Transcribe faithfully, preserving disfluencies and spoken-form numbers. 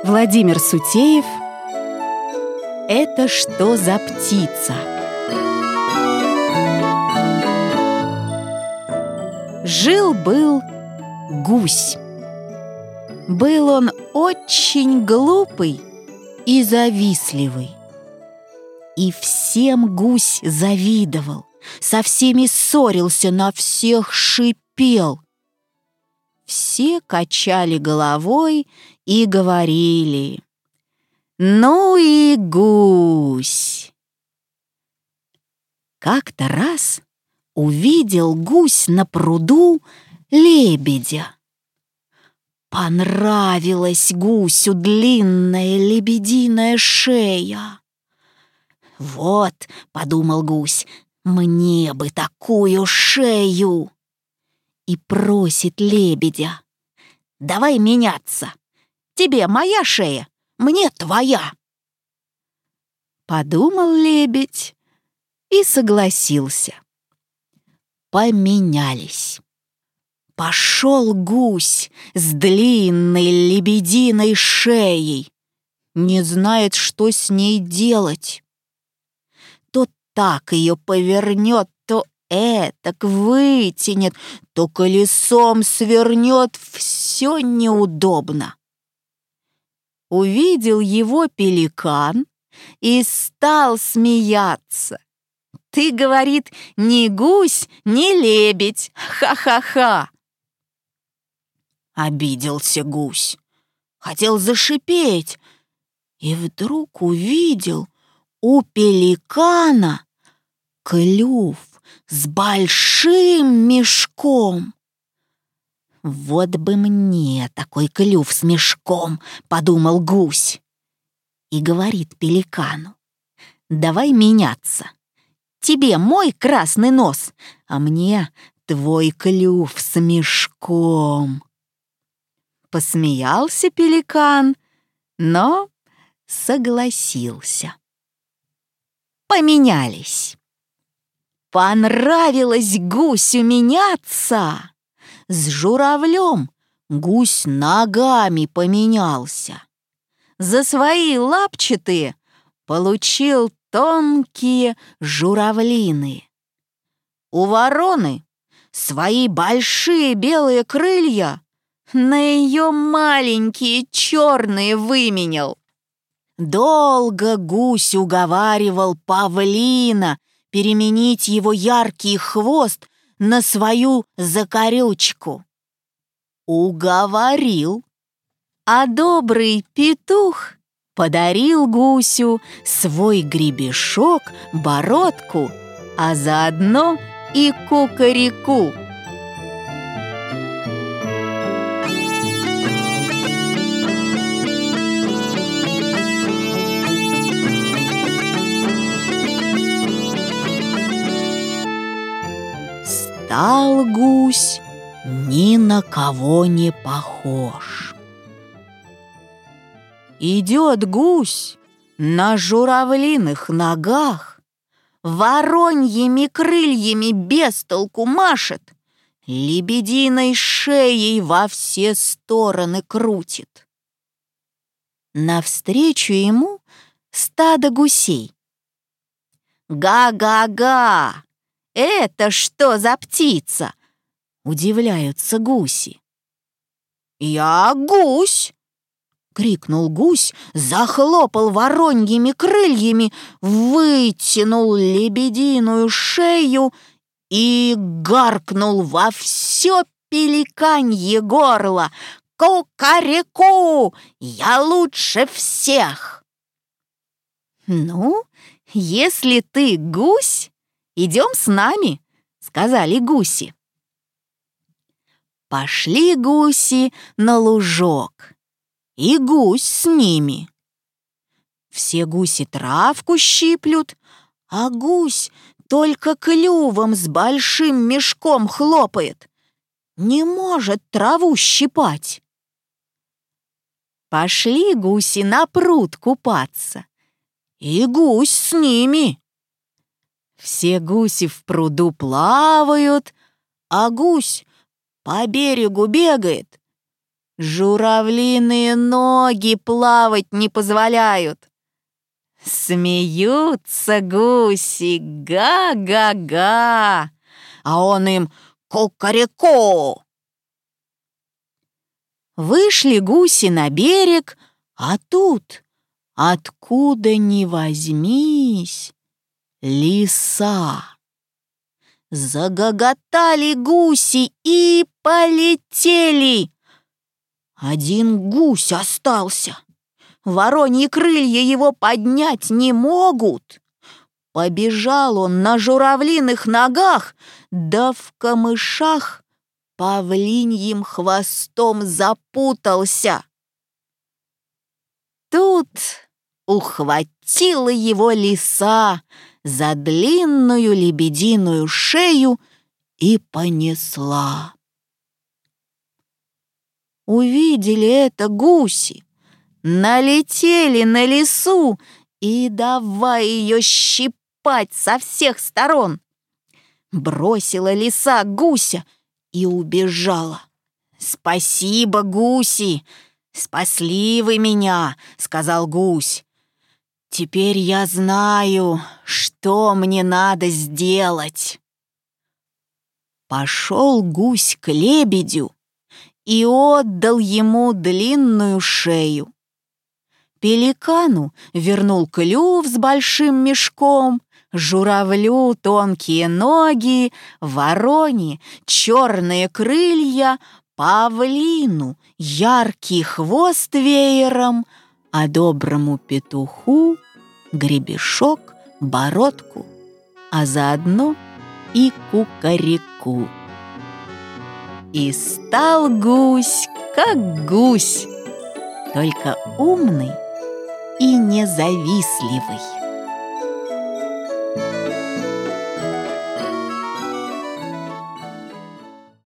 Владимир Сутеев. Это что за птица? Жил-был гусь. Был он очень глупый и завистливый. И всем гусь завидовал, со всеми ссорился, на всех шипел. Все качали головой и говорили: «Ну и гусь!» Как-то раз увидел гусь на пруду лебедя. Понравилась гусю длинная лебединая шея. «Вот, — подумал гусь, — мне бы такую шею!» И просит лебедя: «Давай меняться. Тебе моя шея, мне твоя». Подумал лебедь и согласился. Поменялись. Пошел гусь с длинной лебединой шеей. Не знает, что с ней делать. То так ее повернет, то этак вытянет, то колесом свернет, все неудобно. Увидел его пеликан и стал смеяться. «Ты, — говорит, — ни гусь, ни лебедь, ха-ха-ха!» Обиделся гусь, хотел зашипеть, и вдруг увидел у пеликана клюв с большим мешком. «Вот бы мне такой клюв с мешком, — подумал гусь, и говорит пеликану: «Давай меняться. Тебе мой красный нос, а мне твой клюв с мешком». Посмеялся пеликан, но согласился. Поменялись. Понравилось гусю меняться. С журавлем гусь ногами поменялся. За свои лапчатые получил тонкие журавлины. У вороны свои большие белые крылья на ее маленькие черные выменял. Долго гусь уговаривал павлина переменить его яркий хвост на свою закорючку. Уговорил, а добрый петух подарил гусю свой гребешок, бородку, а заодно и кукареку. Стал гусь ни на кого не похож. Идет гусь на журавлиных ногах, вороньими крыльями без толку машет, лебединой шеей во все стороны крутит. Навстречу ему стадо гусей. «Га-га-га! Это что за птица?» — удивляются гуси. «Я гусь!» — крикнул гусь, захлопал вороньими крыльями, вытянул лебединую шею и гаркнул во все пеликанье горло: «Кукареку! Я лучше всех!» «Ну, если ты гусь, идем с нами», — сказали гуси. Пошли гуси на лужок, и гусь с ними. Все гуси травку щиплют, а гусь только клювом с большим мешком хлопает, не может траву щипать. Пошли гуси на пруд купаться, и гусь с ними. Все гуси в пруду плавают, а гусь по берегу бегает, Журавлиные ноги плавать не позволяют. Смеются гуси, га-га-га, а он им кукареку. Вышли гуси на берег, а тут, откуда ни возьмись, лиса. Загоготали гуси и полетели. Один гусь остался. Вороньи крылья его поднять не могут. Побежал он на журавлиных ногах, да в камышах павлиньим хвостом запутался. Тут ухватила его лиса за длинную лебединую шею и понесла. Увидели это гуси, налетели на лису и давай ее щипать со всех сторон. Бросила лиса гуся и убежала. «Спасибо, гуси! Спасли вы меня!» — сказал гусь. «Теперь я знаю, что мне надо сделать». Пошел гусь к лебедю и отдал ему длинную шею. Пеликану вернул клюв с большим мешком, журавлю тонкие ноги, вороне черные крылья, павлину яркий хвост веером, а доброму петуху гребешок, бородку, а заодно и кукареку. И стал гусь, как гусь, только умный и независтливый.